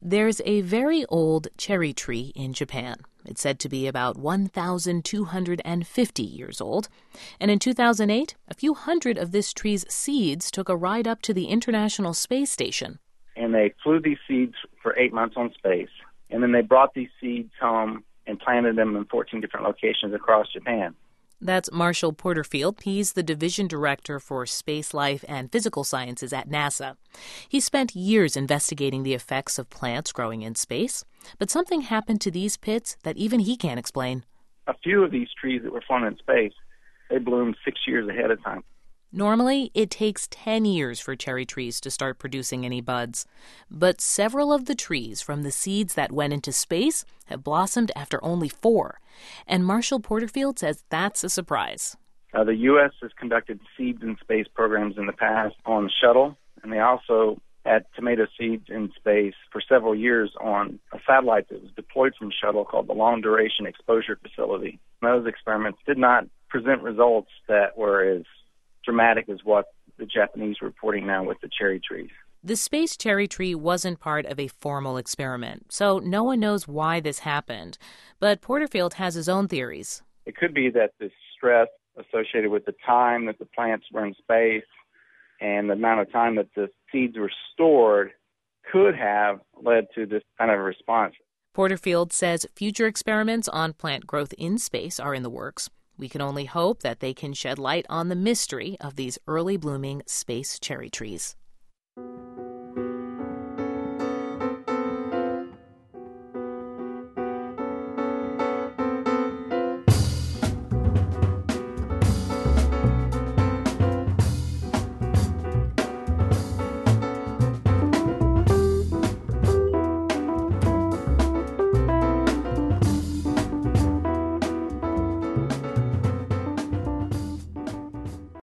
There's a very old cherry tree in Japan. It's said to be about 1,250 years old. And in 2008, a few hundred of this tree's seeds took a ride up to the International Space Station. And they flew these seeds for 8 months on space. And then they brought these seeds home and planted them in 14 different locations across Japan. That's Marshall Porterfield. He's the division director for space life and physical sciences at NASA. He spent years investigating the effects of plants growing in space, but something happened to these pits that even he can't explain. A few of these trees that were flown in space, they bloomed 6 years ahead of time. Normally, it takes 10 years for cherry trees to start producing any buds. But several of the trees from the seeds that went into space have blossomed after only 4. And Marshall Porterfield says that's a surprise. The U.S. has conducted seeds in space programs in the past on the shuttle, and they also had tomato seeds in space for several years on a satellite that was deployed from shuttle called the Long Duration Exposure Facility. Those experiments did not present results that were as dramatic as what the Japanese are reporting now with the cherry trees. The space cherry tree wasn't part of a formal experiment, so no one knows why this happened. But Porterfield has his own theories. It could be that the stress associated with the time that the plants were in space and the amount of time that the seeds were stored could have led to this kind of response. Porterfield says future experiments on plant growth in space are in the works. We can only hope that they can shed light on the mystery of these early blooming space cherry trees.